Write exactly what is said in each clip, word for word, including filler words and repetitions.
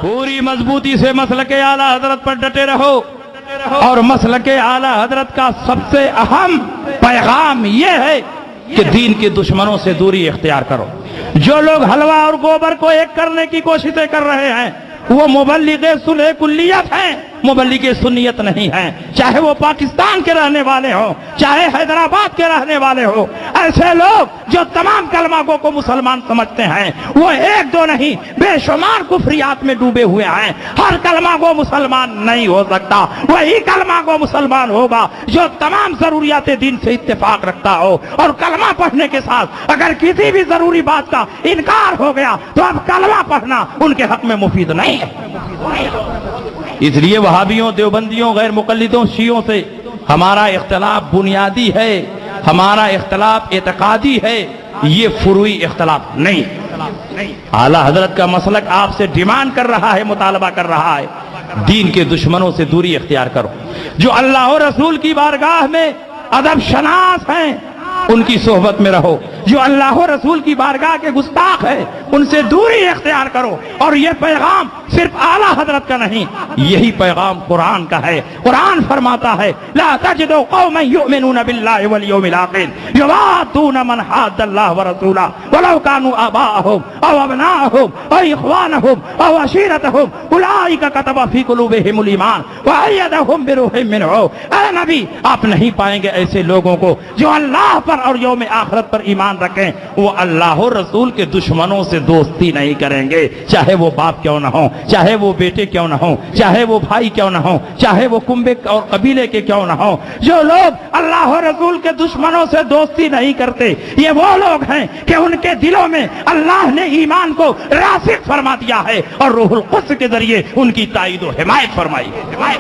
پوری مضبوطی سے مسلک اعلیٰ حضرت پر ڈٹے رہو، اور مسلک اعلیٰ حضرت کا سب سے اہم پیغام یہ ہے کہ دین کے دشمنوں سے دوری اختیار کرو۔ جو لوگ حلوہ اور گوبر کو ایک کرنے کی کوششیں کر رہے ہیں وہ مبلغ صلح کلیت ہیں، مبلغ سنیت نہیں ہیں، چاہے وہ پاکستان کے رہنے والے ہوں، چاہے حیدرآباد کے رہنے والے ہوں۔ ایسے لوگ جو تمام کلمہ گو کو مسلمان سمجھتے ہیں وہ ایک دو نہیں بے شمار کفریات میں ڈوبے ہوئے ہیں۔ ہر کلمہ گو مسلمان نہیں ہو سکتا، وہی کلمہ گو مسلمان ہوگا جو تمام ضروریات دین سے اتفاق رکھتا ہو، اور کلمہ پڑھنے کے ساتھ اگر کسی بھی ضروری بات کا انکار ہو گیا تو اب کلمہ پڑھنا ان کے حق میں مفید نہیں ہے۔ اس لیے وہابیوں، دیوبندیوں، غیر مقلدوں، شیعوں سے ہمارا اختلاف بنیادی ہے، ہمارا اختلاف اعتقادی ہے، یہ فروعی اختلاف نہیں۔ اعلیٰ حضرت کا مسلک آپ سے ڈیمانڈ کر رہا ہے، مطالبہ کر رہا ہے، دین کے دشمنوں سے دوری اختیار کرو۔ جو اللہ و رسول کی بارگاہ میں ادب شناس ہیں ان کی صحبت میں رہو، جو اللہ و رسول کی بارگاہ کے گستاخ ہیں ان سے دوری اختیار کرو۔ اور یہ پیغام صرف اعلیٰ حضرت کا نہیں، یہی پیغام قرآن کا ہے۔ قرآن فرماتا ہے لا تجد قوما یؤمنون باللہ والیوم الآخر یوادون من حاد اللہ ورسولہ ولو كانوا آباءهم او ابناءهم او اخوانهم او عشیرتهم اولئک كتب فی قلوبهم الایمان وأیدهم بروح منہ۔ اے نبی، آپ نہیں پائیں گے ایسے لوگوں کو جو اللہ پر اور یوم آخرت پر ایمان رکھیں، وہ اللہ اور رسول کے دشمنوں سے دوستی نہیں کریں گے، چاہے وہ باپ کیوں نہ ہوں، چاہے وہ بیٹے کیوں نہ ہوں، چاہے وہ بھائی کیوں نہ ہوں، چاہے وہ کنبے اور قبیلے کے کیوں نہ ہوں۔ جو لوگ اللہ اور رسول کے دشمنوں سے دوستی نہیں کرتے یہ وہ لوگ ہیں کہ ان کے دلوں میں اللہ نے ایمان کو راسخ فرما دیا ہے اور روح القدس کے ذریعے ان کی تائید و حمایت فرمائی ہے۔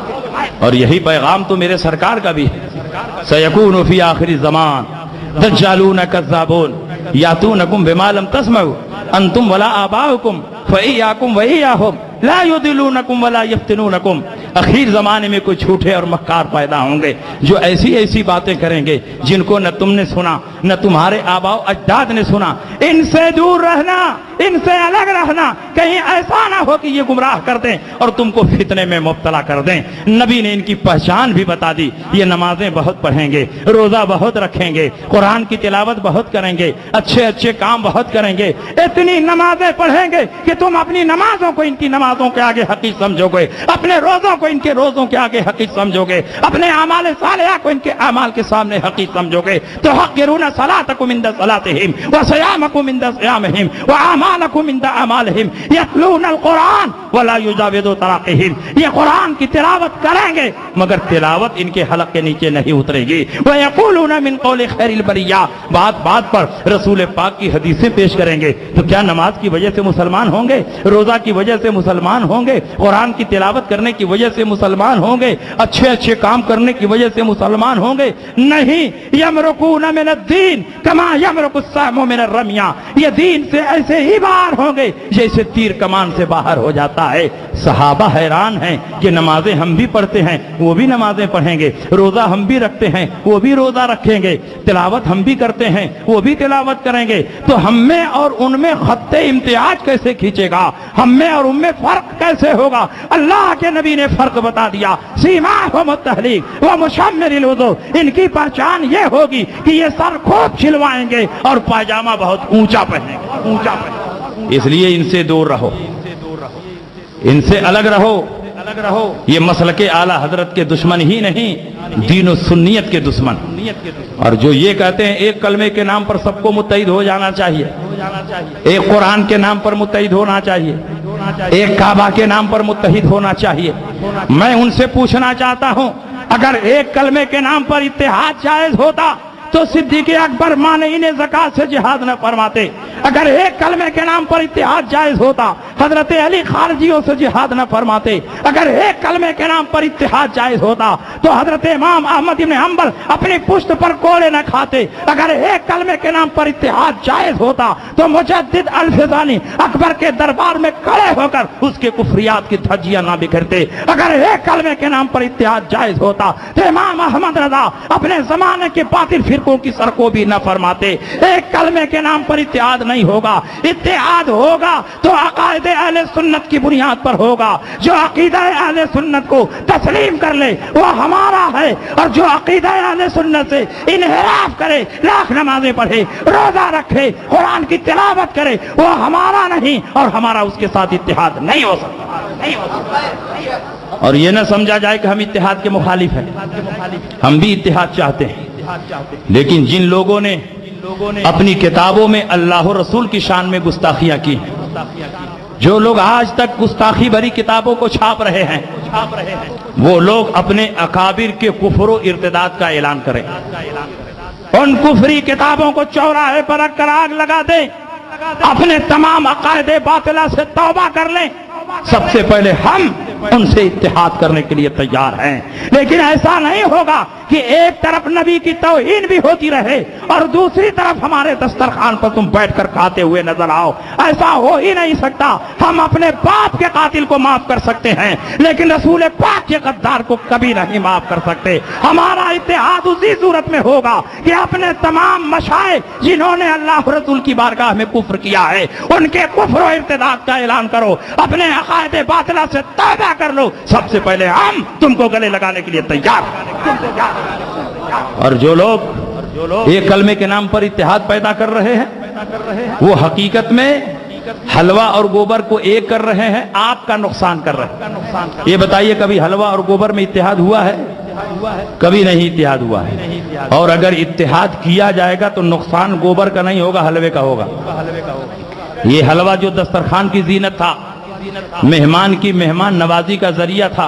اور یہی پیغام تو میرے سرکار کا بھی ہے۔ سیکون فی آخر الزمان دجالون کذابون یاتونکم بما لم تسمعوا انتم ولا آباؤکم فإیاکم وإیاہم لا یضلونکم ولا یفتنونکم۔ اخیر زمانے میں کوئی جھوٹے اور مکار پیدا ہوں گے جو ایسی ایسی باتیں کریں گے جن کو نہ تم نے سنا نہ تمہارے آباؤ اجداد نے سنا۔ ان سے دور رہنا، ان سے الگ رہنا، کہیں ایسا نہ ہو کہ یہ گمراہ کر دیں اور تم کو فتنے میں مبتلا کر دیں۔ نبی نے ان کی پہچان بھی بتا دی، یہ نمازیں بہت پڑھیں گے، روزہ بہت رکھیں گے، قرآن کی تلاوت بہت کریں گے، اچھے اچھے کام بہت کریں گے، اتنی نمازیں پڑھیں گے کہ تم اپنی نمازوں کو ان کی نمازوں کے آگے حقیق سمجھو گے، اپنے روزوں کو ان کے روزوں کے آگے حقیق سمجھو گے، اپنے اعمال صالحہ کو ان کے اعمال کے سامنے حقیق سمجھو گے۔ تو حقرون صلاتکم عند صلاتہم وصیامکم عند صیامہم واعمالکم عند اعمالہم یتلون القرآن ولا یجاوز تراقیہم۔ یہ قرآن کی تلاوت کریں گے مگر تلاوت ان کے حلق کے نیچے نہیں اترے گی۔ ویقولون من قول خیر البریہ، بات بات پر رسول پاک کی حدیثیں پیش کریں گے۔ تو کیا نماز کی وجہ سے مسلمان ہوں گے؟ روزہ کی وجہ سے مسلمان ہوں گے؟ قرآن کی تلاوت کرنے کی وجہ سے مسلمان ہوں گے؟ اچھے اچھے کام کرنے کی وجہ سے مسلمان ہوں گے؟ نہیں۔ یمرقون من الدین کما یمرق السهم من الرمیہ، یہ دین سے ایسے ہی باہر ہوں گے جیسے تیر کمان سے باہر ہو جاتا ہے۔ صحابہ حیران ہیں کہ نمازیں ہم بھی پڑھتے ہیں وہ بھی نمازیں پڑھیں گے، روزہ ہم بھی رکھتے ہیں وہ بھی روزہ رکھیں گے، تلاوت ہم بھی کرتے ہیں وہ بھی تلاوت کریں گے، تو ہم میں اور ان میں خط امتیاز کیسے کھینچے گا؟ ہم میں اور ان میں فرق کیسے ہوگا؟ اللہ کے نبی نے فرق بتا دیا۔ سیماہم التحلیق ومشمر الوضوء، ان کی پہچان یہ ہوگی کہ یہ سر خوب چھلوائیں گے اور پاجامہ بہت اونچا پہنیں گے، اونچا پہنیں گے۔ اس لیے ان سے دور رہو، ان سے الگ رہو، الگ رہو۔ یہ مسلک اعلیٰ حضرت کے دشمن ہی نہیں، دین و سنیت کے دشمن۔ اور جو یہ کہتے ہیں ایک کلمے کے نام پر سب کو متحد ہو جانا چاہیے، ایک قرآن کے نام پر متحد ہونا چاہیے، ایک کعبہ کے نام پر متحد ہونا چاہیے، میں ان سے پوچھنا چاہتا ہوں اگر ایک کلمے کے نام پر اتحاد جائز ہوتا تو صدیق اکبر مانعین زکات سے جہاد نہ فرماتے۔ اگر ایک کلمے کے نام پر اتحاد جائز ہوتا حضرت علی خارجیوں سے جہاد نہ فرماتے۔ اگر ایک کلمے کے نام پر اتحاد جائز ہوتا تو حضرت امام احمد بن حنبل اپنی پشت پر کوڑے نہ کھاتے۔ اگر ایک کلمے کے نام پر اتحاد جائز ہوتا تو مجدد الفزانی اکبر کے دربار میں کھڑے ہو کر اس کے کفریات کی دھجیاں نہ بکھرتے۔ اگر ایک کلمے کے نام پر اتحاد جائز ہوتا تو امام احمد رضا اپنے زمانے کے باطل فرقوں کی سر کو بھی نہ فرماتے۔ ایک کلمے کے نام پر اتحاد نہیں ہوگا، اتحاد ہوگا تو عقائد عقائد اہل سنت کی بنیاد پر ہوگا. جو عقیدہ اہل سنت کو تسلیم کر لے وہ ہمارا ہے, اور جو عقیدہ اہل سنت سے انحراف کرے, لاکھ نمازیں پڑھے, روزہ رکھے, قرآن کی تلاوت کرے, وہ ہمارا نہیں, اور ہمارا اس کے ساتھ اتحاد نہیں ہو سکتا, نہیں ہو سکتا. اور یہ نہ سمجھا جائے کہ ہم اتحاد کے مخالف ہیں, ہم بھی اتحاد چاہتے ہیں, لیکن جن لوگوں نے اپنی کتابوں میں اللہ و رسول کی شان میں گستاخیاں کی ہیں, جو لوگ آج تک گستاخی بھری کتابوں کو چھاپ رہے ہیں, وہ لوگ اپنے اکابر کے کفر و ارتداد کا اعلان کریں. ان کفری کتابوں کو چوراہے پر رکھ کر آگ لگا دیں, اپنے تمام عقائد باطلہ سے توبہ کر لیں. سب سے پہلے ہم ان سے اتحاد کرنے کے لیے تیار ہیں, لیکن ایسا نہیں ہوگا کہ ایک طرف نبی کی توہین بھی ہوتی رہے اور دوسری طرف ہمارے دسترخوان پر تم بیٹھ کر کھاتے ہوئے نظر آؤ. ایسا ہو ہی نہیں سکتا. ہم اپنے باپ کے قاتل کو معاف کر سکتے ہیں, لیکن رسول پاک کے غدار کو کبھی نہیں معاف کر سکتے. ہمارا اتحاد اسی صورت میں ہوگا کہ اپنے تمام مشائخ جنہوں نے اللہ رسول کی بارگاہ میں کفر کیا ہے, ان کے کفر و ارتداد کا اعلان کرو, اپنے عقائد باطلہ سے توبہ کر لو. سب سے پہلے ہم تم کو گلے لگانے کے لیے تیار. اور جو لوگ ایک کلمے کے نام پر اتحاد پیدا کر رہے ہیں, وہ حقیقت میں حلوہ اور گوبر کو ایک کر رہے ہیں, آپ کا نقصان کر رہے ہیں. یہ بتائیے کبھی حلوہ اور گوبر میں اتحاد ہوا ہے؟ کبھی نہیں اتحاد ہوا ہے. اور اگر اتحاد کیا جائے گا تو نقصان گوبر کا نہیں ہوگا, حلوے کا ہوگا. یہ حلوہ جو دسترخوان کی زینت تھا, مہمان کی مہمان نوازی کا ذریعہ تھا,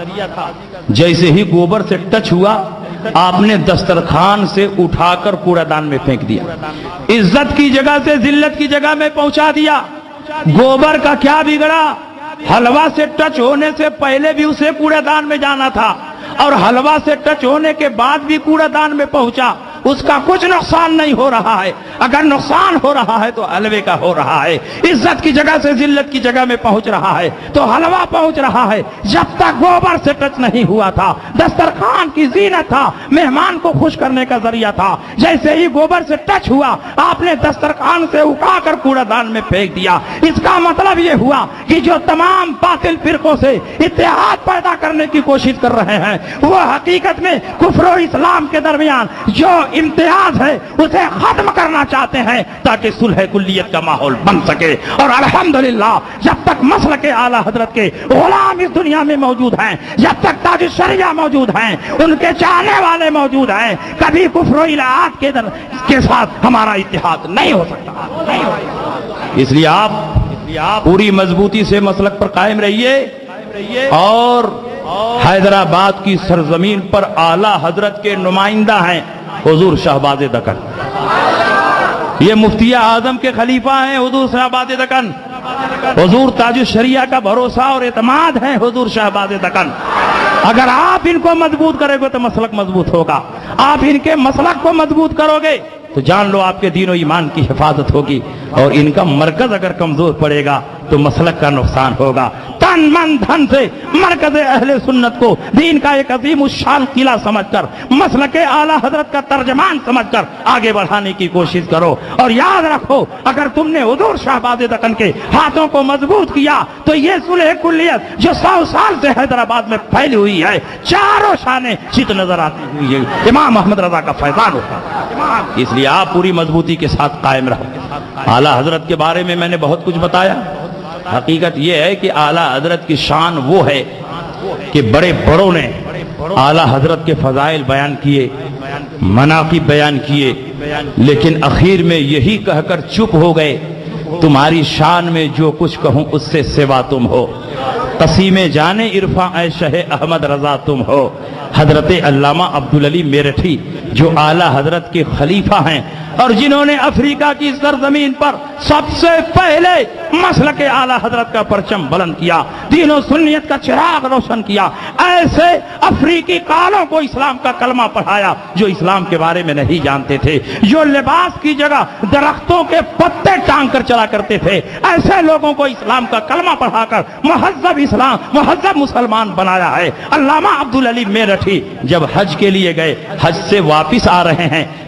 جیسے ہی گوبر سے ٹچ ہوا آپ نے دسترخوان سے اٹھا کر کوڑا دان میں پھینک دیا. عزت کی جگہ سے ذلت کی جگہ میں پہنچا دیا. گوبر کا کیا بگڑا؟ حلوہ سے ٹچ ہونے سے پہلے بھی اسے کوڑا دان میں جانا تھا, اور حلوہ سے ٹچ ہونے کے بعد بھی کوڑا دان میں پہنچا. اس کا کچھ نقصان نہیں ہو رہا ہے. اگر نقصان ہو رہا ہے تو حلوے کا ہو رہا ہے. عزت کی جگہ سے ذلت کی جگہ میں پہنچ رہا ہے تو حلوہ پہنچ رہا ہے. جب تک گوبر سے ٹچ نہیں ہوا تھا, دسترخوان کی زینت تھا, مہمان کو خوش کرنے کا ذریعہ تھا, جیسے ہی گوبر سے ٹچ ہوا آپ نے دسترخوان سے اٹھا کر کوڑا دان میں پھینک دیا. اس کا مطلب یہ ہوا کہ جو تمام باطل فرقوں سے اتحاد پیدا کرنے کی کوشش کر رہے ہیں, وہ حقیقت میں کفر و اسلام کے درمیان جو امتیاز ہے اسے ختم کرنا چاہتے ہیں, تاکہ صلح کلیت کا ماحول بن سکے. اور الحمدللہ جب تک مسلک اعلی حضرت کے غلام اس دنیا میں موجود ہیں, جب تک تاج الشریعہ موجود ہیں, ان کے چاہنے والے موجود ہیں, کبھی کفر و الہات کے در کے ساتھ ہمارا اتحاد نہیں ہو سکتا, نہیں ہو سکتا. اس لیے آپ پوری مضبوطی سے مسلک پر قائم رہیے, اور حیدرآباد کی سرزمین پر اعلی حضرت کے نمائندہ ہیں حضور شہباز دکن. یہ مفتی اعظم کے خلیفہ ہیں حضور شہباز دکن. حضور تاج الشریعہ کا بھروسہ اور اعتماد ہے حضور شہباز دکن. اگر آپ ان کو مضبوط کرے گے تو مسلک مضبوط ہوگا. آپ ان کے مسلک کو مضبوط کرو گے تو جان لو آپ کے دین و ایمان کی حفاظت ہوگی, اور ان کا مرکز اگر کمزور پڑے گا تو مسلک کا نقصان ہوگا. تن من دھن سے مرکز اہل سنت کو دین کا ایک عظیم الشان قلعہ سمجھ کر, مسلک اعلی حضرت کا ترجمان سمجھ کر آگے بڑھانے کی کوشش کرو. اور یاد رکھو, اگر تم نے حضور شہباز دکن کے ہاتھوں کو مضبوط کیا تو یہ صلح کلیت جو سو سال سے حیدرآباد میں پھیلی ہوئی ہے, چاروں شانیں چت نظر آتی ہوئی ہے, امام محمد رضا کا فیضان ہوتا. اس لیے آپ پوری مضبوطی کے ساتھ قائم رہو. اعلی حضرت کے بارے میں میں نے بہت کچھ بتایا. حقیقت یہ ہے کہ اعلی حضرت کی شان وہ ہے کہ بڑے بڑوں نے اعلی حضرت کے فضائل بیان کیے, مناقب بیان کیے, لیکن اخیر میں یہی کہہ کر چپ ہو گئے, تمہاری شان میں جو کچھ کہوں اس سے سوا تم ہو, قسیم جانے عرفاں اے شہ احمد رضا تم ہو. حضرت علامہ عبدالعلی میرٹھی جو اعلی حضرت کے خلیفہ ہیں, اور جنہوں نے افریقہ کی سرزمین پر سب سے پہلے مسلک اعلی حضرت کا پرچم بلند کیا, دین و سنیت کا چراغ روشن کیا, ایسے افریقی کالوں کو اسلام کا کلمہ پڑھایا جو اسلام کے بارے میں نہیں جانتے تھے, جو لباس کی جگہ درختوں کے پتے ٹانگ کر چلا کرتے تھے, ایسے لوگوں کو اسلام کا کلمہ پڑھا کر مہذب اسلام, مہذب مسلمان بنایا ہے. علامہ عبدالعلی میرٹھی جب حج کے لیے گئے, حج سے واپس آ رہے ہیں,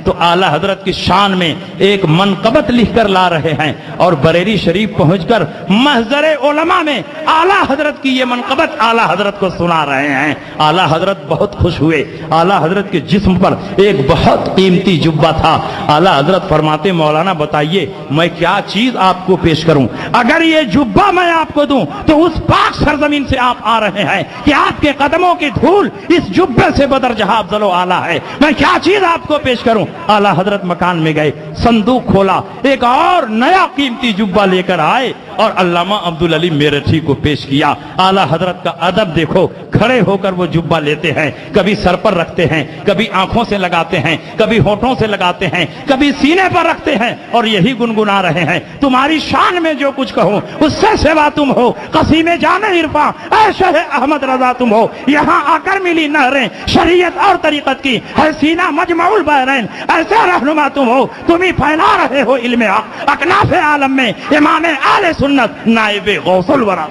تو आला हजरत की शान में एक मनकबत लिख कर ला रहे हैं और बरेली शरीफ पहुंचकर महजरे उलमा में आला हजरत की ये मनकबत आला हजरत को सुना रहे हैं। आला हजरत बहुत खुश हुए। आला हजरत के जिस्म पर एक बहुत कीमती जुब्बा था। आला हजरत फरमाते मौलाना बताइए मैं क्या चीज आपको पेश करूं, अगर ये जुब्बा मैं आपको दूं तो उस पाक सरजमीन से आप आ रहे हैं कि आपके कदमों की धूल इस जुब्बे से बदरजहा अफजल आला है, मैं क्या चीज आपको पेश करूं। आला हजरत मकान में गए, संदूक खोला, एक और नया कीमती जुब्बा लेकर आए और अल्लामा अब्दुल अली मेरठी को पेश किया। आला हजरत का अदब देखो, खड़े होकर वो जुब्बा लेते हैं, कभी सर पर रखते हैं, कभी आंखों से लगाते हैं, कभी होठों से लगाते हैं, कभी सीने पर रखते हैं और यही गुनगुना रहे हैं तुम्हारी शान में जो कुछ कहूं उससे सिवा तुम हो, कसीमे जाने इरफा ऐशे अहमद रजा तुम हो, यहाँ आकर मिली नहरें शरीयत और तरीकत की है सीना मजमउल बहरैन, ऐसे रहनुमा तुम हो, तुम ही फैला रहे हो इल्मे हक अकनाफे आलम में इमाम आले सुन्नत नाइबे गौसुल वरा।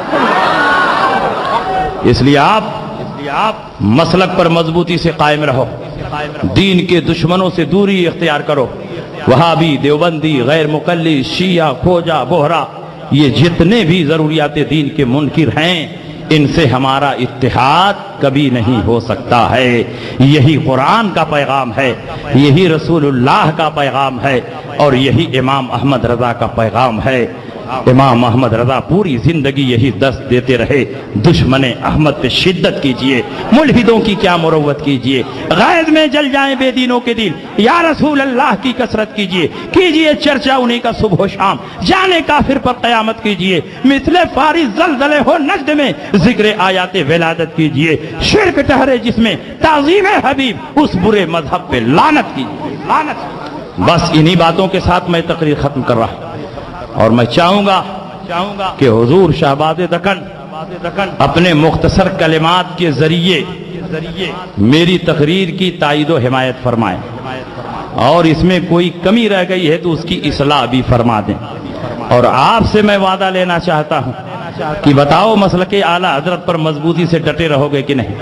इसलिए आप इसलिए आप मसलक पर मजबूती से कायम रहो, दीन के दुश्मनों से दूरी इख्तियार करो। वहाबी, देवबंदी, गैर मुकल्ली, शिया, खोजा, बोहरा, ये जितने भी जरूरियात दीन के मुनकिर हैं इनसे हमारा इत्तेहाद कभी नहीं हो सकता है। यही कुरान का पैगाम है, यही रसूलुल्लाह का पैगाम है और यही इमाम अहमद रजा का पैगाम है। इमाम अहमद रजा पूरी जिंदगी यही दर्स देते रहे, दुश्मने अहमद पे शिद्दत कीजिए, मुल्हिदों की क्या मुरव्वत कीजिए, गैज में जल जाएं बेदीनों के दिल, या रसूल अल्लाह की कसरत कीजिए, कीजिए चर्चा उन्हीं का सुबह शाम, जाने काफिर पर कयामत कीजिए, मिसले फारिज जलजले हो नजद में जिक्र आयात विलादत कीजिए, शिर्क ठहरे जिसमें ताज़ीम हबीब उस बुरे मजहब पे लानत कीजिए, लानत। बस इन्हीं बातों के साथ मैं तकरीर खत्म कर रहा हूं और मैं चाहूंगा चाहूंगा कि हुजूर शहबाज दकन अपने मुख्तसर कलिमात के जरिए जरिए मेरी तकरीर की ताईद व हिमायत फरमाएं और इसमें कोई कमी रह गई है तो उसकी इस्लाह भी फरमा दें। और आपसे मैं वादा लेना चाहता हूं कि बताओ मसलके आला हजरत पर मजबूती से डटे रहोगे कि नहीं,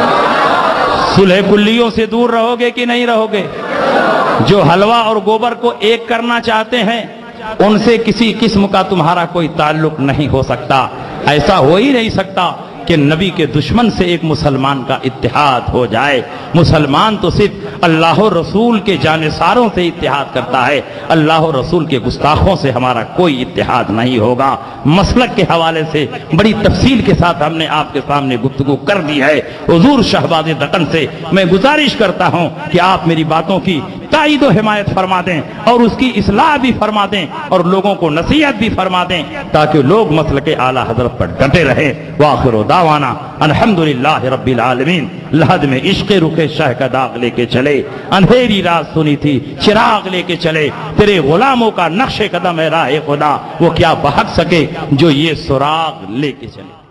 सुलह कुल्लियों से दूर रहोगे कि नहीं रहोगे। जो हलवा और गोबर को एक करना चाहते हैं उनसे किसी किस्म का तुम्हारा कोई ताल्लुक नहीं हो सकता। ऐसा हो ही नहीं सकता कि नबी के दुश्मन से एक मुसलमान का इत्तेहाद हो जाए। मुसलमान तो सिर्फ अल्लाह और रसूल के जानिसारों से इत्तेहाद करता है, अल्लाह और रसूल के गुस्ताखों से हमारा कोई इत्तेहाद नहीं होगा। मसलक के हवाले से बड़ी तफसील के साथ हमने आपके सामने गुफ्तगू कर दी है। हुजूर शहबाज दकन से मैं गुजारिश करता हूं कि आप मेरी बातों की ताईद व हिमायत फरमा दें और उसकी इस्लाह भी फरमा दें और लोगों को नसीहत भी फरमा दें ताकि लोग मसलके आला हजरत पर डटे रहे। वाखिर दावाना अल्हम्दुलिल्लाह रब्बिल आलमीन। लहद में इश्क रुखे शाह का दाग लेके चले, अंधेरी रात सुनी थी चिराग लेके चले, तेरे गुलामों का नक्शे कदम है राह खुदा, वो क्या बहक सके जो ये सुराग लेके चले।